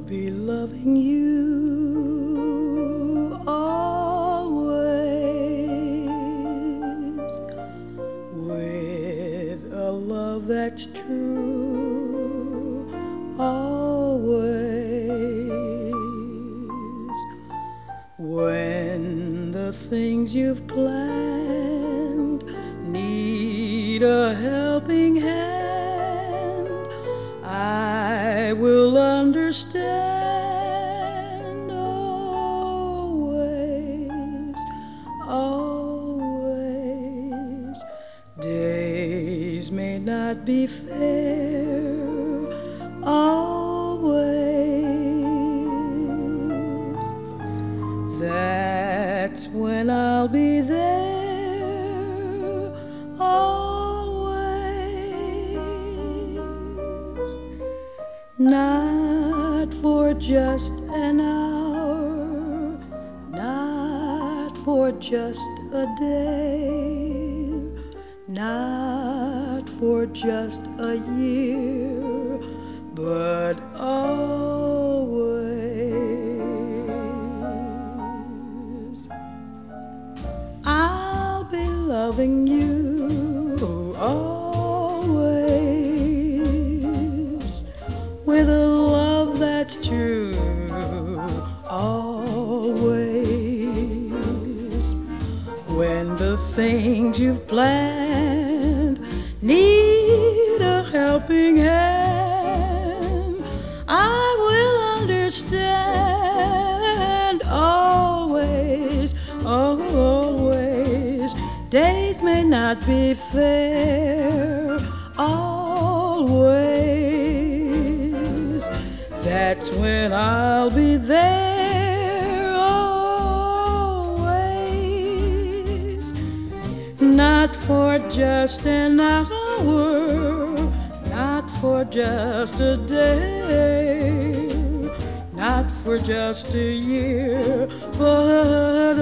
be loving you always with a love that's true always. When the things you've planned need a helping hand, I will understand always, always. Days may not be fair always. That's when I'll be there always. Not for just an hour, not for just a day, not for just a year, but always. I'll be loving you always with a love that's true always. When the things you've planned need a helping hand, I will understand always, always. Days may not be fair always. That's when I'll be there always. Not for just an hour, not for just a day, not for just a year, but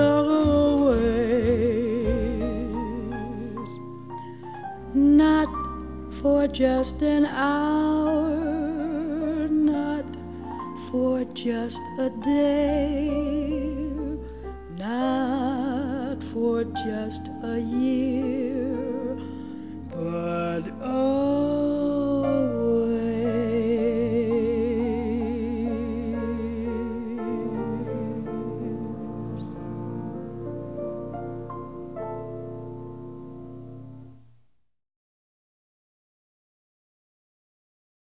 always. Not for just an hour, not for just a day, not for just a year, but